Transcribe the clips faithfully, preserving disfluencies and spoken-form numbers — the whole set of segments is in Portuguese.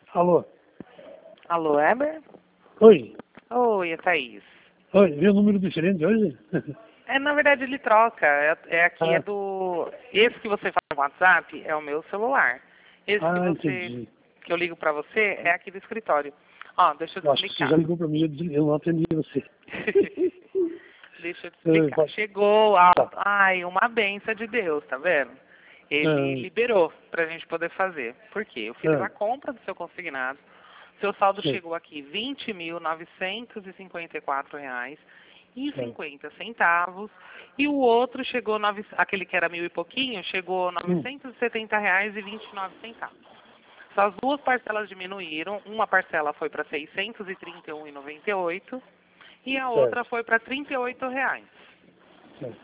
Alô? Alô, Heber? Oi. Oi, é Thaís. Oi, viu um número diferente hoje? É, na verdade ele troca. É, é aqui, Ah. é do... Esse que você fala no WhatsApp é o meu celular. Esse que Ah, você... entendi. que eu ligo pra você é aqui do escritório. Ó, deixa eu te Eu acho que você explicar. já ligou pra mim, eu des- eu não atendi você. Deixa eu te É, explicar. pode- Chegou, a... Tá. ai, uma benção de Deus, tá vendo? Ele Ah, liberou pra gente poder fazer. Por quê? Eu fiz ah, a compra do seu consignado. Seu saldo sei. chegou aqui vinte mil novecentos e cinquenta e quatro reais e Ah, cinquenta centavos. E o outro chegou, nove, aquele que era mil e pouquinho, chegou hum, novecentos e setenta reais e vinte e nove centavos. Essas duas parcelas diminuíram. Uma parcela foi para seiscentos e trinta e um reais e noventa e oito centavos e a outra certo, foi para trinta e oito reais. certo,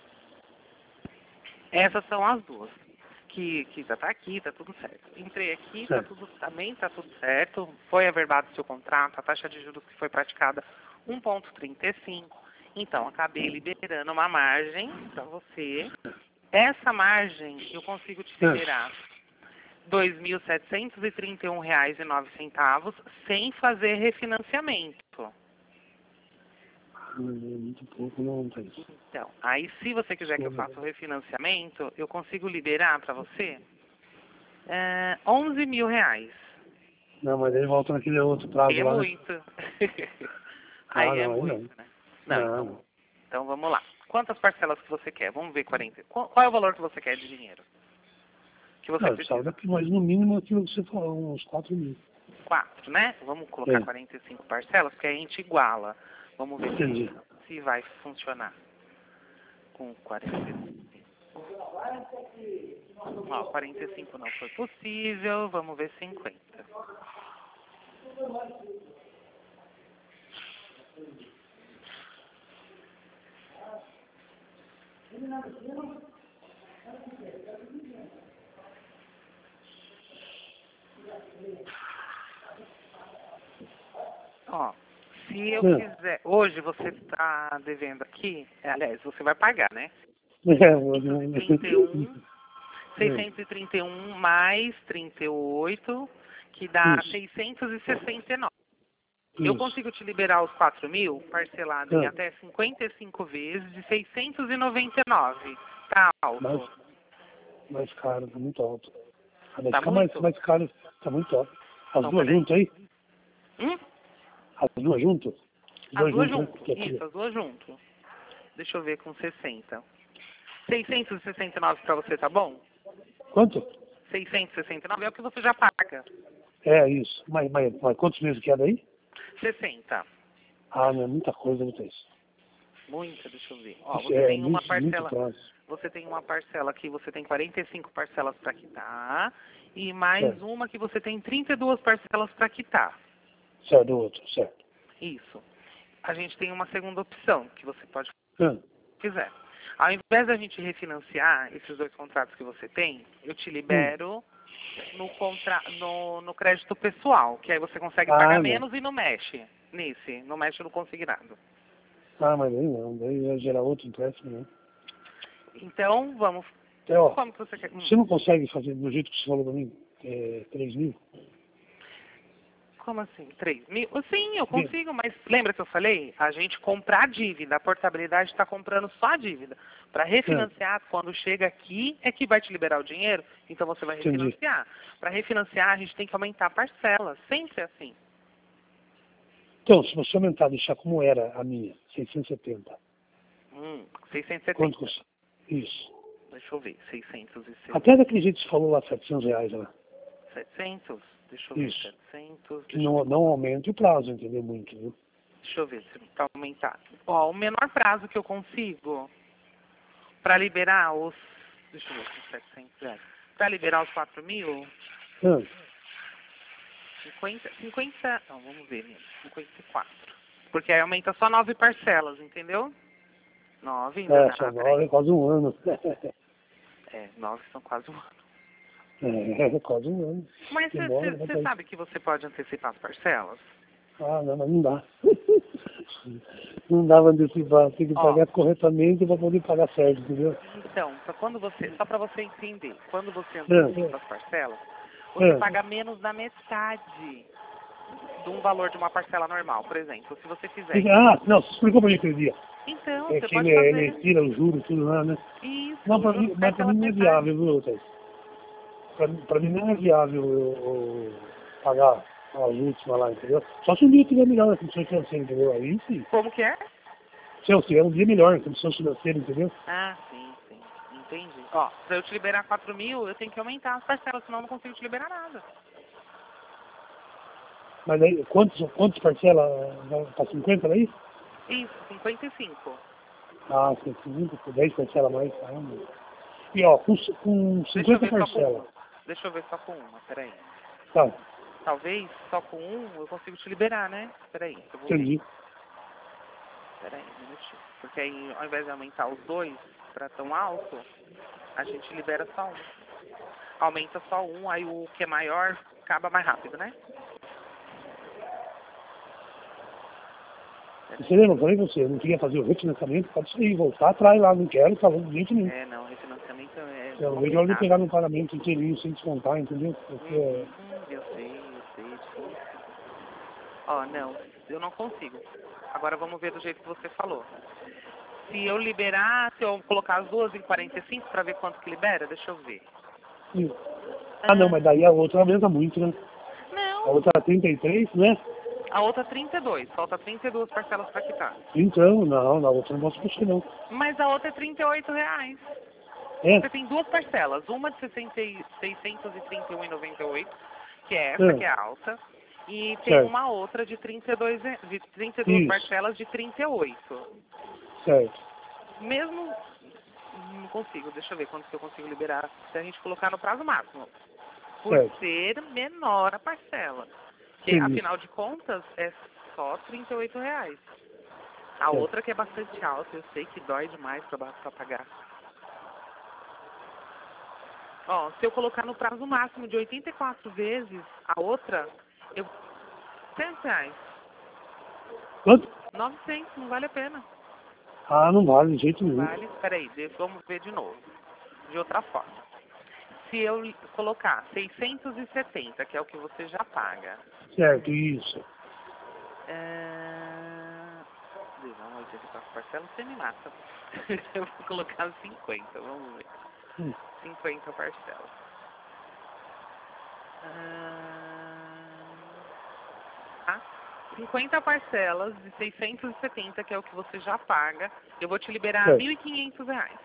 Essas são as duas. Que, que já está aqui, está tudo certo. Entrei aqui, tá certo. tudo, também está tudo certo. Foi averbado o seu contrato, a taxa de juros que foi praticada um vírgula trinta e cinco. Então, acabei liberando uma margem para você. Essa margem eu consigo te Ah, liberar dois mil setecentos e trinta e um reais e nove centavos sem fazer refinanciamento. é muito pouco, não, Thaís. Então, aí se você quiser que eu Deixa faça o refinanciamento, eu consigo liberar para você é, onze mil reais. Não, mas aí volta naquele outro prazo Aí é lá, né? muito. Ah, Aí é não, aí não. muito, né? Não, Não, então, não. então vamos lá. Quantas parcelas que você quer? Vamos ver quarenta. Qual, qual é o valor que você quer de dinheiro? Que Não, você eu precisava precisa? daqui, mas no mínimo aquilo que você falou, uns quatro mil. Quatro, né? Vamos colocar É, quarenta e cinco parcelas, porque a gente iguala. Vamos ver entendi. se, se vai funcionar com quarenta e cinco. Ó, quarenta e cinco não foi possível. Vamos ver cinquenta. Ó, se eu É, quiser... Hoje você está devendo aqui... é, Aliás, você vai pagar, né? é, eu não- seiscentos e trinta e um, é, seiscentos e trinta e um mais trinta e oito, que dá isso, seiscentos e sessenta e nove. Eu isso. consigo te liberar os quatro mil, parcelado em É, até cinquenta e cinco vezes, de seiscentos e noventa e nove. Tá mais, alto. mais caro, tá muito alto. Ah, vai Tá ficar mais, muito? mais caro, tá muito alto. As Então, duas peraí. juntas aí? Hum? As duas juntas? As As duas duas juntas, né? junto. Que aqui. Isso, as duas junto. Deixa eu ver com sessenta. seiscentos e sessenta e nove para você, tá bom? Quanto? seiscentos e sessenta e nove é o que você já paga. É isso. Mas, mas, mas quantos meses que é daí? sessenta. Ah, não é muita coisa, não tem isso. Muita, deixa eu ver. Ó, Isso você é tem uma muito, muito parcela, prazo. você tem uma parcela aqui, você tem quarenta e cinco parcelas para quitar, e mais Certo, uma que você tem trinta e duas parcelas para quitar. certo, do outro, certo. Isso. A gente tem uma segunda opção, que você pode Ah, quiser. Ao invés da gente refinanciar esses dois contratos que você tem, eu te hum. libero no, contra... no, no crédito pessoal, que aí você consegue pagar Ah, não. menos e não mexe nesse, não mexe no consignado. Ah, mas daí não, daí ia gerar outro empréstimo, né? Então, vamos. É, ó, Como que você quer? Hum. você não consegue fazer do jeito que você falou pra mim, é, três mil? Como assim? três mil? Sim, eu Sim. consigo, mas lembra que eu falei? A gente compra a dívida, a portabilidade está comprando só a dívida. Para É, refinanciar, quando chega aqui, é que vai te liberar o dinheiro, então você vai entendi. refinanciar. Para refinanciar, a gente tem que aumentar a parcela, sempre assim. Então, se você aumentar, deixar como era a minha, seiscentos e setenta, Hum, quanto seiscentos e setenta. custa? Isso. Deixa eu ver, seiscentos e setenta. Até daquele jeito que você falou lá, setecentos reais lá. setecentos? Deixa eu ver, Isso. setecentos. Que Deixa eu não, ver, não aumente o prazo, entendeu? Muito, viu? deixa eu ver se para aumentar. Ó, o menor prazo que eu consigo para liberar os... Deixa eu ver, com setecentos reais. Para liberar os quatro mil, Ah, cinquenta, cinquenta, não, vamos ver, mesmo, cinquenta e quatro. Porque aí aumenta só nove parcelas, entendeu? Nove ainda é, dá, só peraí. nove é quase um ano. É, nove são quase um ano. É, quase um ano. Mas Demora, né, você pra isso. sabe que você pode antecipar as parcelas? Ah, não, mas não dá. Não dá pra antecipar, tem que Ó, pagar corretamente para poder pagar certo, entendeu? então, pra quando você, só para você entender, quando você É, antecipa as parcelas, você É. paga menos da metade de um valor de uma parcela normal, por exemplo. Se você fizer... Ah, não, você explicou pra mim aquele dia. Então, É você que pode ele, ele fazer tira o juro, tudo lá, né? isso, Não, pra juros mim, mas pra pela mim não é metade. viável, viu, Thaís? Pra, mim- pra mim não é viável eu, eu pagar as últimas lá, entendeu? Só se um dia tiver melhor na condição financeira, entendeu? Aí sim. Como que é? Se eu tiver um dia melhor na condição financeira, entendeu? Ah, sim, sim. Entendi. Ó, pra eu te liberar quatro mil, eu tenho que aumentar as parcelas, senão eu não consigo te liberar nada. Mas aí, quantos, quantos parcelas? Tá cinquenta aí? Isso, cinquenta e cinco. Ah, cinquenta, dez parcelas a mais. Ah, meu. E ó, com, com Deixa eu cinquenta ver só com parcelas. uma. Deixa eu ver só com uma, peraí. Tá, Talvez só com um eu consigo te liberar, né? Peraí, eu vou ver. entendi. Peraí, um minutinho. Porque aí, ao invés de aumentar os dois pra tão alto, a gente libera só um. Aumenta só um, aí o que é maior acaba mais rápido, né? Você lembra, eu falei pra você, eu não queria fazer o refinanciamento, pode sair, voltar atrás lá, não quero, falando de jeito nenhum. É, não, refinanciamento é Eu vejo a hora de complicado. pegar no pagamento inteirinho sem descontar, entendeu? Porque, Hum, eu sei, eu sei, é difícil. Ó, não, eu não consigo. Agora vamos ver do jeito que você falou. Se eu liberar, se eu colocar as duas em quarenta e cinco para ver quanto que libera, deixa eu ver. sim. Ah não, mas daí a outra aumenta muito, né? A Não, outra é trinta e três, né? a outra trinta e dois, falta trinta e duas parcelas para quitar. Então, não, na outra não posso mexer não. Mas a outra é trinta e oito reais. É? Você tem duas parcelas, uma de sessenta e- seiscentos e trinta e um reais e noventa e oito, que é essa, É. que é alta, e tem Certo. uma outra de trinta e dois, re- de trinta e duas Isso. parcelas de trinta e oito. Certo. Mesmo, não consigo, deixa eu ver quanto que eu consigo liberar se a gente colocar no prazo máximo. Por Certo. ser menor a parcela. Que, Entendi. afinal de contas, é só trinta e oito reais. A Certo. outra que é bastante alta, eu sei que dói demais pra, pra pagar. Ó, se eu colocar no prazo máximo de oitenta e quatro vezes, a outra, eu... cem reais. Quanto? novecentos, não vale a pena. Ah, não vale de jeito Não nenhum. vale, peraí, deixa- vamos ver de novo. De outra forma. Se eu li- colocar seiscentos e setenta, que é o que você já paga. Certo, isso. É... Não, oitenta e quatro parcelas, você me mata. Eu vou colocar cinquenta, vamos ver. Hum. cinquenta parcelas. Ah, tá? cinquenta parcelas de seiscentos e setenta, que é o que você já paga. Eu vou te liberar Certo. mil e quinhentos reais.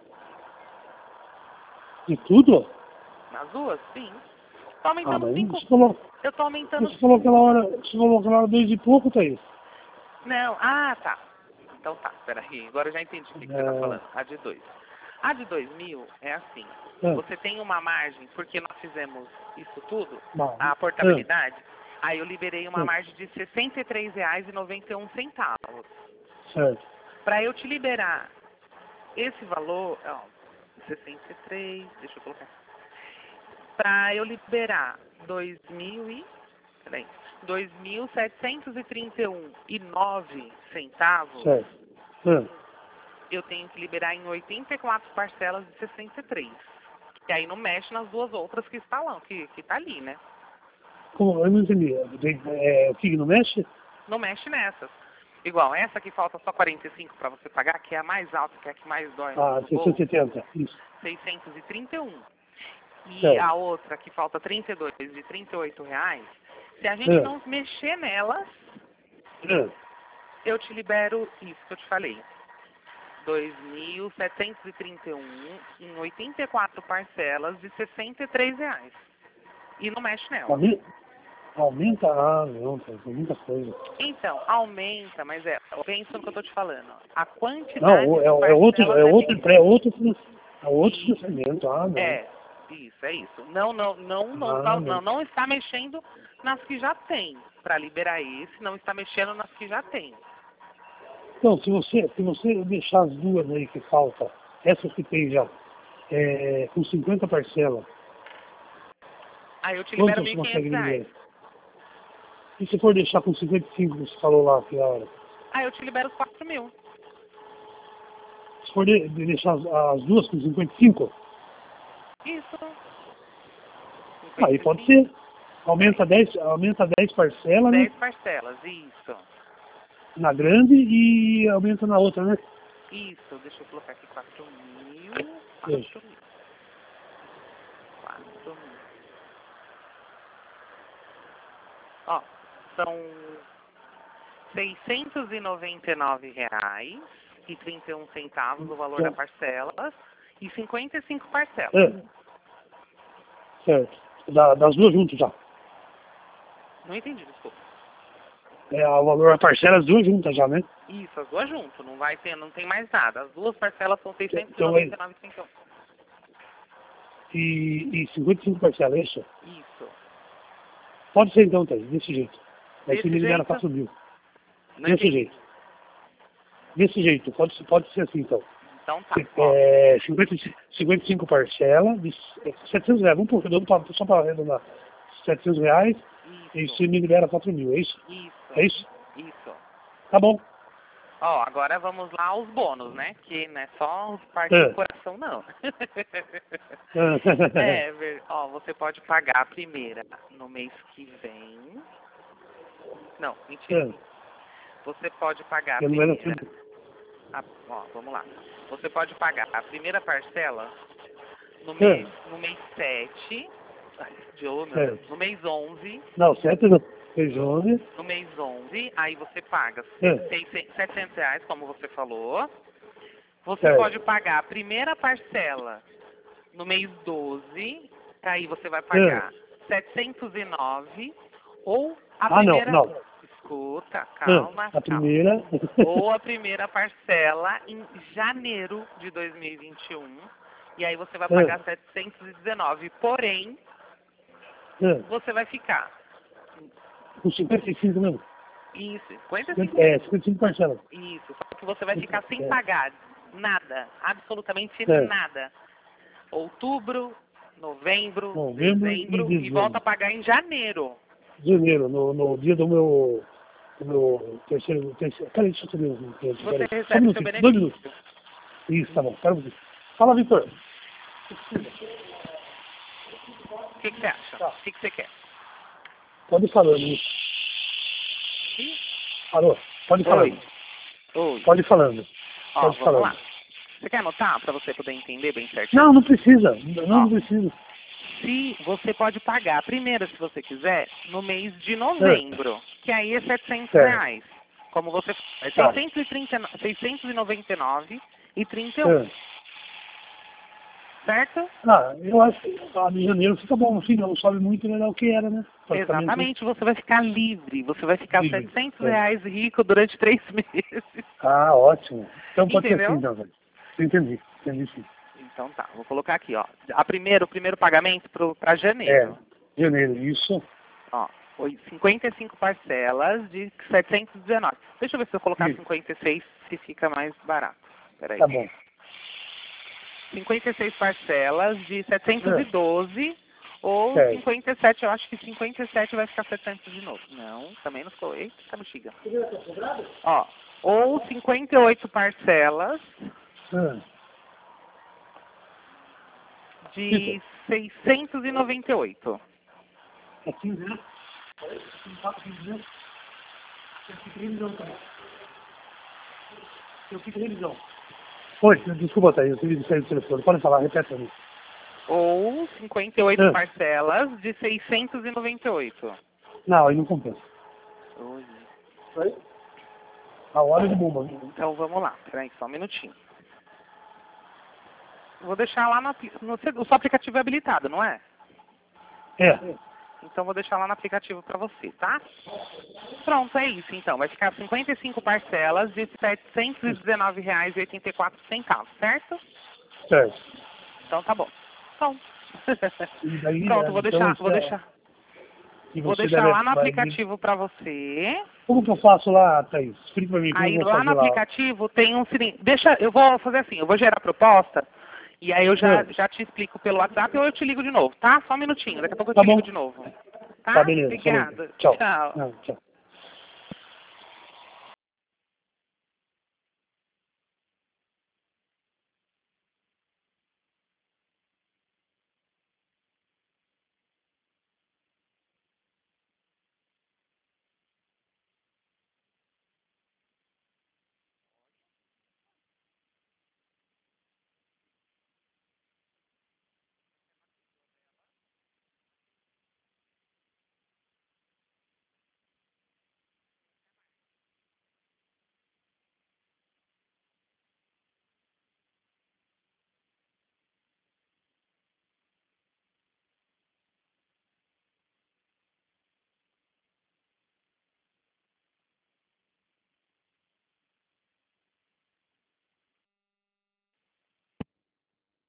De tudo? Nas duas? Sim. Tô Ah, aumentando mas cinco. você falou, Eu tô aumentando você falou aquela hora, você falou aquela hora dois e pouco, Thaís. Não, ah, tá. Então tá, peraí. Agora eu já entendi o que, que você tá É. falando. A de dois. A de dois mil é assim. É. Você tem uma margem, porque nós fizemos isso tudo, Não. a portabilidade, aí eu liberei uma É. margem de sessenta e três reais e noventa e um centavos. Certo. Para eu te liberar esse valor, ó, sessenta e três, deixa eu colocar. Para eu liberar dois mil e peraí, dois mil setecentos e trinta e um e nove centavos, Certo. É. eu tenho que liberar em oitenta e quatro parcelas de sessenta e três. E aí não mexe nas duas outras que está lá, que, que tá ali, né? Como? Eu não entendi. É, o que não mexe? Não mexe nessas. Igual, essa que falta só quarenta e cinco para você pagar, que é a mais alta, que é a que mais dói Ah, no bolso, seiscentos e setenta. Isso. seiscentos e trinta e um. E Certo. a outra que falta trinta e dois, de trinta e oito reais, se a gente É. não mexer nelas, É. eu te libero isso que eu te falei. dois mil setecentos e trinta e um em oitenta e quatro parcelas de sessenta e três reais. E não mexe nela. Aumenta? Aumenta? Ah, não, Thaís, é muita coisa. Então, aumenta, mas é, pensa no que eu tô te falando. A quantidade Não, de é, é outro, parcelas é outro, menor. é outro, é outro financiamento. Ah, não. É, isso, é isso. Não, não, não, não, Ah, tá- não. não, não está mexendo nas que já tem. Para liberar esse, não está mexendo nas que já tem. Então, se você, se você deixar as duas aí que falta, essas que tem já, é, com cinquenta parcelas, Aí eu te libero quanto mil você e quinhentos consegue reais. vender? E se for deixar com cinquenta e cinco, que você falou lá aquela hora? Aí eu te libero os quatro mil. Se for de, de deixar as, as duas com cinquenta e cinco, Isso. Aí pode ser. Aumenta dez, aumenta dez parcelas, né? dez parcelas, isso. Na grande e aumenta na outra, né? Isso, deixa eu colocar aqui quatro mil. Isso. quatro mil. quatro mil. Ó, são seiscentos e noventa e nove reais e trinta e um centavos o valor da parcela e cinquenta e cinco parcelas. É. Certo. Da- das duas juntas já. Não entendi, desculpa. É, o valor da parcela, as duas juntas já, né? Isso, as duas juntas, não vai ter, não tem mais nada. As duas parcelas são seiscentos e Então, noventa e nove reais e trinta e um. E, e cinquenta e cinco parcelas, é isso? Isso. Pode ser então, Thaís, desse jeito. Aí Desse você me libera jeito? quatro mil. Não Desse entendi. jeito. Desse jeito, pode, pode ser assim então. Então tá. Ó, É, cinquenta, cinquenta e cinco parcelas de setecentos reais. Vamos por redondo pra- só para arredondar. setecentos reais e isso. você me libera quatro mil, é isso? Isso. É isso? Isso. Tá bom. Ó, agora vamos lá aos bônus, né? Que não é só os partes É. do coração, não. É, ver- ó, você pode pagar a primeira no mês que vem. Não, mentira. É. Você pode pagar a Eu não era primeira. tudo. a- ó, vamos lá. Você pode pagar a primeira parcela no É. mês, no mês sete, ai, de oh, meu É. Deus, no mês onze, Não, sete não. Feijão, no mês onze, aí você paga É. seiscentos, setecentos reais, como você falou. Você Certo. pode pagar a primeira parcela no mês doze, aí você vai pagar setecentos e nove, ou a Ah, não, primeira... não. Escuta, É. calma, A calma. primeira. Ou a primeira parcela em janeiro de dois mil e vinte e um, e aí você vai É. pagar setecentos e dezenove, porém, É. você vai ficar Com cinquenta e cinco mesmo. isso, cinquenta e cinco, É, cinquenta e cinco parcelas. isso, só que você vai ficar sem É. pagar nada, absolutamente É. nada. Outubro, novembro, Novembro e dezembro, e dezembro. volta a pagar em janeiro. Janeiro, no, no dia do meu, do meu terceiro, terceiro. Peraí, deixa eu saber um minuto. Você Peraí. Só um recebe o seu minutinho, dois minutos. benefício. Isso, tá bom. Pera um pouquinho. Fala, Vitor. O que, que você acha? Tá. O que, que você quer? Pode ir falando. Ih, Alô? Pode ir falando. Oi. Oi. Pode ir falando. Ó, Pode ir vamos falando. lá. Você quer anotar para você poder entender bem certinho? Não, não precisa. Não, Ó. não precisa. Se você pode pagar a primeira, se você quiser, no mês de novembro, que aí é setecentos Certo. reais. Como você é Tá. seiscentos e trinta, seiscentos e noventa e nove e trinta e um, É. certo? Ah, eu acho que a de janeiro fica bom. Assim, não sobe muito, não é o que era, né? Praticamente. Exatamente, você vai ficar livre, você vai ficar Livre, setecentos é. reais rico durante três meses. Ah, ótimo. Então pode Entendeu? ser assim, então, velho. Entendi. Entendi sim. Então tá, vou colocar aqui, ó. A primeiro, o primeiro pagamento para É, janeiro. janeiro, isso. Ó, foi cinquenta e cinco parcelas de setecentos e dezenove. Deixa eu ver se eu colocar Isso. cinquenta e seis se fica mais barato. Peraí. Tá bom. cinquenta e seis parcelas de setecentos e doze ou Certo. cinquenta e sete, eu acho que cinquenta e sete vai ficar setecentos de novo. Não, também não ficou. Eita, bexiga. Ó, ou cinquenta e oito parcelas Ah, de seiscentos e noventa e oito. é quinze, né? quinze, Eu fico revisão também. Eu fico revisão. Oi, desculpa, Thaís, eu tive de sair do telefone. Pode falar, repete pra mim. Ou cinquenta e oito Ah. parcelas de seiscentos e noventa e oito. Não, aí não compensa. Oi. Oi? A hora de bomba. Então vamos lá, peraí, só um minutinho. Vou deixar lá no, apli- no seu- o seu aplicativo é habilitado, não é? É. Então vou deixar lá no aplicativo para você, tá? Pronto, é isso então. Vai ficar cinquenta e cinco parcelas de setecentos e dezenove reais e oitenta e quatro centavos, certo? Certo. Então tá bom. Pronto. E daí, Pronto, vou então, deixar, isso vou é- deixar, E vou você deixar deve- lá no vai- aplicativo para você. Como que eu faço lá, Thaís? Explica pra mim como Aí eu vou lá fazer no lá. aplicativo tem um sininho. Deixa, eu vou fazer assim, eu vou gerar a proposta e aí eu já, Hum. já te explico pelo WhatsApp ou eu te ligo de novo, tá? Só um minutinho, daqui a pouco eu Tá te bom. ligo de novo. Tá? Tá, beleza. Obrigada. Tchau. Tchau. Não, tchau.